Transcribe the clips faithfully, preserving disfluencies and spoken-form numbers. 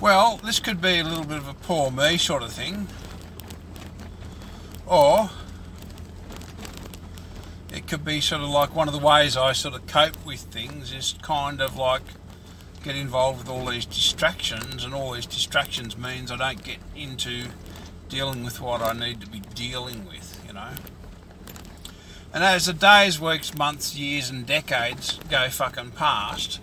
Well, this could be a little bit of a poor me sort of thing, or it could be sort of like one of the ways I sort of cope with things is kind of like get involved with all these distractions, and all these distractions means I don't get into dealing with what I need to be dealing with, you know. And as the days, weeks, months, years and decades go fucking past,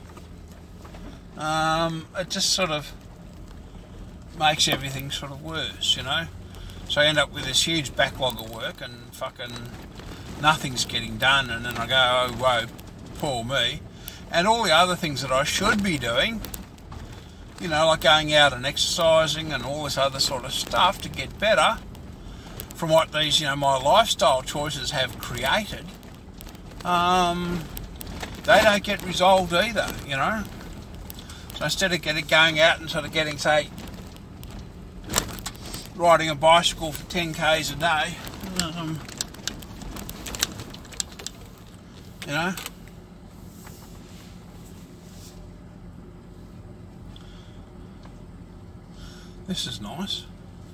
um, it just sort of makes everything sort of worse, you know. So I end up with this huge backlog of work and fucking nothing's getting done, and then I go, oh whoa, poor me. And all the other things that I should be doing, you know, like going out and exercising and all this other sort of stuff to get better from what these, you know, my lifestyle choices have created, um, they don't get resolved either, you know. So instead of getting going out and sort of getting, say, riding a bicycle for ten kays a day, um, you know, this is nice.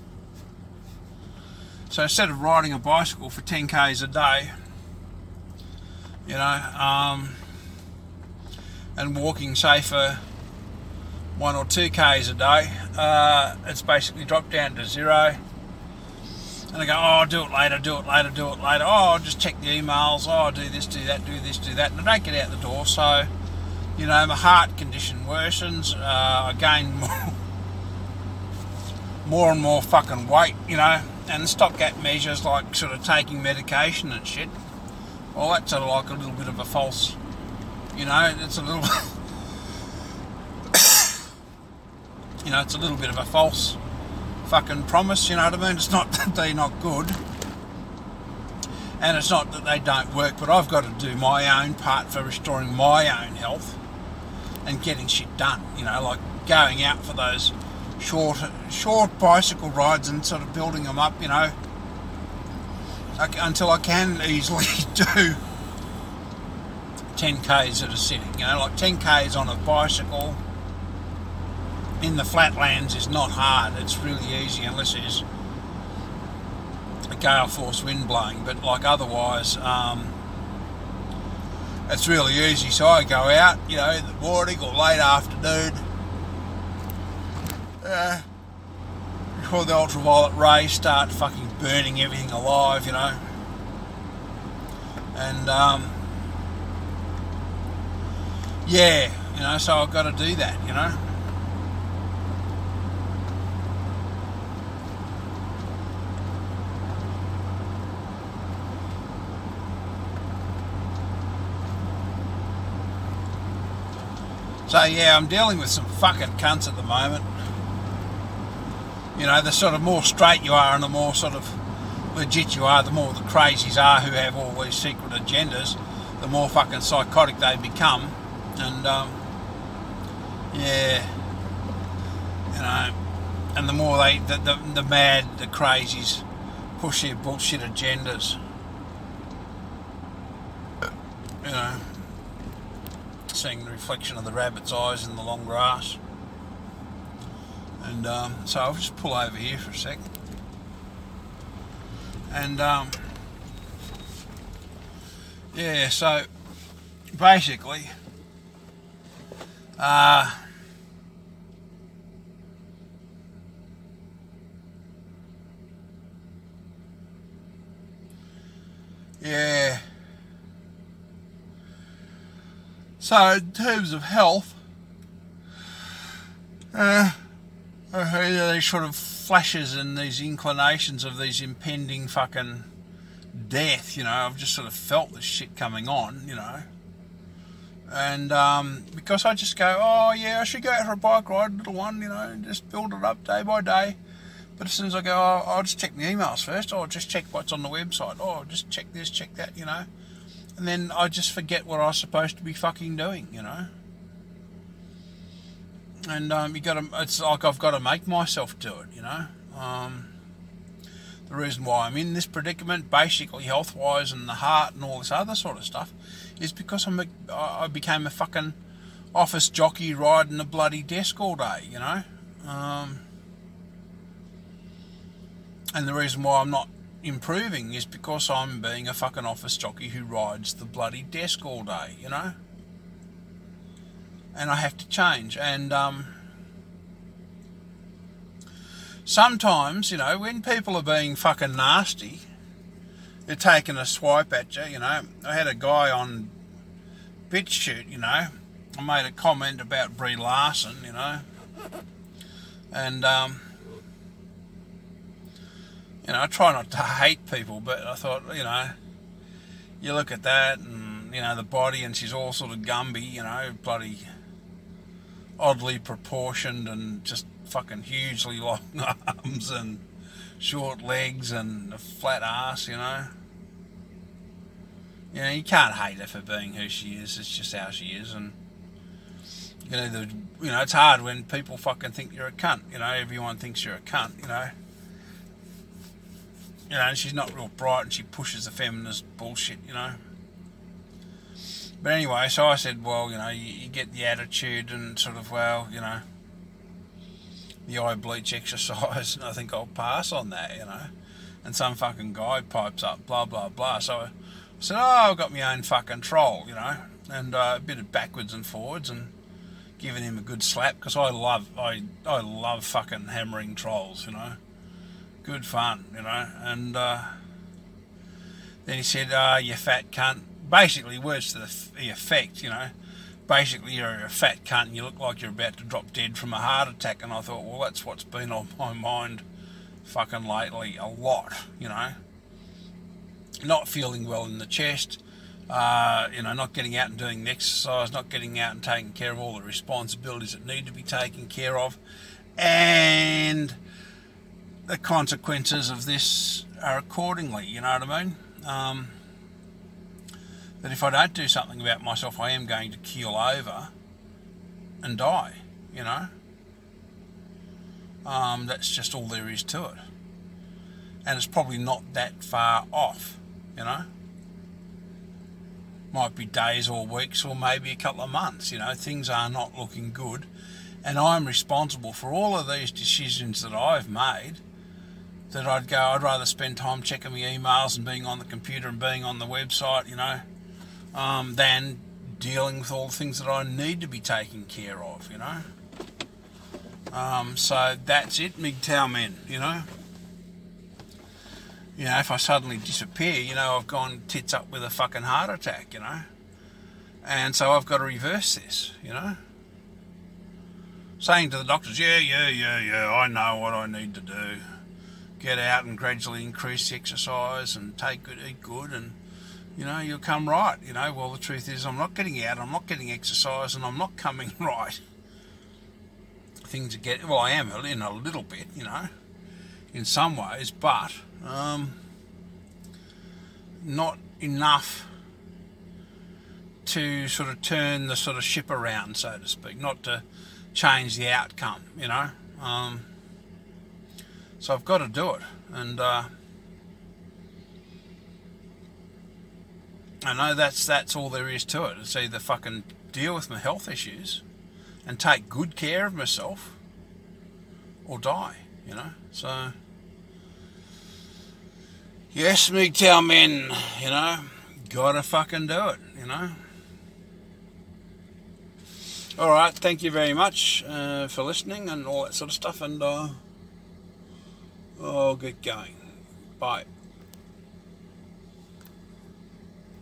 So instead of riding a bicycle for ten kays a day, you know, um, and walking, say, for one or two kays a day, uh, it's basically dropped down to zero. And I go, oh, I'll do it later, do it later, do it later. Oh, I'll just check the emails. Oh, I'll do this, do that, do this, do that. And I don't get out the door. So, you know, my heart condition worsens. Uh, I gain more, more and more fucking weight, you know. And stopgap measures like sort of taking medication and shit. Well, that's sort of like a little bit of a false, you know, it's a little... You know, it's a little bit of a false fucking promise, you know what I mean? It's not that they're not good, and it's not that they don't work, but I've got to do my own part for restoring my own health and getting shit done, you know, like going out for those short short bicycle rides and sort of building them up, you know, until I can easily do ten kays at a sitting, you know, like ten kays on a bicycle in the flatlands is not hard. It's really easy unless there's a gale force wind blowing, but like otherwise um, it's really easy. So I go out, you know, in the morning or late afternoon uh, before the ultraviolet rays start fucking burning everything alive, you know, and um, yeah, you know, so I've got to do that, you know. So yeah, I'm dealing with some fucking cunts at the moment. You know, the sort of more straight you are and the more sort of legit you are, the more the crazies are who have all these secret agendas, the more fucking psychotic they become. And um, yeah, you know, and the more they, the, the, the mad, the crazies push their bullshit agendas. You know, seeing the reflection of the rabbit's eyes in the long grass. And um, so I'll just pull over here for a sec. And um, yeah, so basically, uh, yeah. So in terms of health, uh, I hear these sort of flashes and these inclinations of these impending fucking death, you know. I've just sort of felt this shit coming on, you know. And um, because I just go, oh yeah, I should go out for a bike ride, little one, you know, and just build it up day by day. But as soon as I go, oh, I'll just check the emails first, or just check what's on the website, oh, just check this, check that, you know. And then I just forget what I was supposed to be fucking doing, you know. And um, you got to, it's like I've got to make myself do it, you know. Um, the reason why I'm in this predicament, basically health-wise and the heart and all this other sort of stuff, is because I'm a, I became a fucking office jockey riding a bloody desk all day, you know. Um, and the reason why I'm not improving is because I'm being a fucking office jockey who rides the bloody desk all day, you know? And I have to change. And um, sometimes, you know, when people are being fucking nasty, they're taking a swipe at you, you know. I had a guy on BitChute, you know. I made a comment about Brie Larson, you know. And, um, you know, I try not to hate people, but I thought, you know, you look at that and, you know, the body, and she's all sort of Gumby, you know, bloody oddly proportioned and just fucking hugely long arms and short legs and a flat ass, you know. You know, you can't hate her for being who she is. It's just how she is. And you can either, you know, it's hard when people fucking think you're a cunt. You know, everyone thinks you're a cunt, you know. You know, and she's not real bright and she pushes the feminist bullshit, you know. But anyway, so I said, well, you know, you, you get the attitude and sort of, well, you know, the eye bleach exercise, and I think I'll pass on that, you know. And some fucking guy pipes up, blah, blah, blah. So I said, oh, I've got my own fucking troll, you know, and uh, a bit of backwards and forwards and giving him a good slap, because I love, I, I love fucking hammering trolls, you know. Good fun, you know. And uh, then he said, ah, oh, you fat cunt. Basically, words to the, the effect, you know. Basically, you're a fat cunt and you look like you're about to drop dead from a heart attack. And I thought, well, that's what's been on my mind fucking lately a lot, you know. Not feeling well in the chest, uh, you know, not getting out and doing the exercise, not getting out and taking care of all the responsibilities that need to be taken care of. And the consequences of this are accordingly, you know what I mean? Um, that if I don't do something about myself, I am going to keel over and die, you know. Um, that's just all there is to it. And it's probably not that far off, you know. Might be days or weeks or maybe a couple of months, you know. Things are not looking good. And I'm responsible for all of these decisions that I've made, that I'd go, I'd rather spend time checking my emails and being on the computer and being on the website, you know, um, than dealing with all the things that I need to be taken care of, you know. Um, so that's it, M G T O W men, you know. You know, if I suddenly disappear, you know, I've gone tits up with a fucking heart attack, you know. And so I've got to reverse this, you know. Saying to the doctors, yeah, yeah, yeah, yeah, I know what I need to do. Get out and gradually increase the exercise and take good, eat good, and, you know, you'll come right. You know, well, the truth is I'm not getting out, I'm not getting exercise, and I'm not coming right. Things are getting, well, I am in a little bit, you know, in some ways, but um, not enough to sort of turn the sort of ship around, so to speak, not to change the outcome, you know. Um, so I've got to do it, and uh, I know that's that's all there is to it. It's either fucking deal with my health issues and take good care of myself, or die, you know. So yes, M G T O W men, you know, gotta fucking do it, you know. All right, thank you very much uh, for listening and all that sort of stuff, and uh, I'll get going. Bye.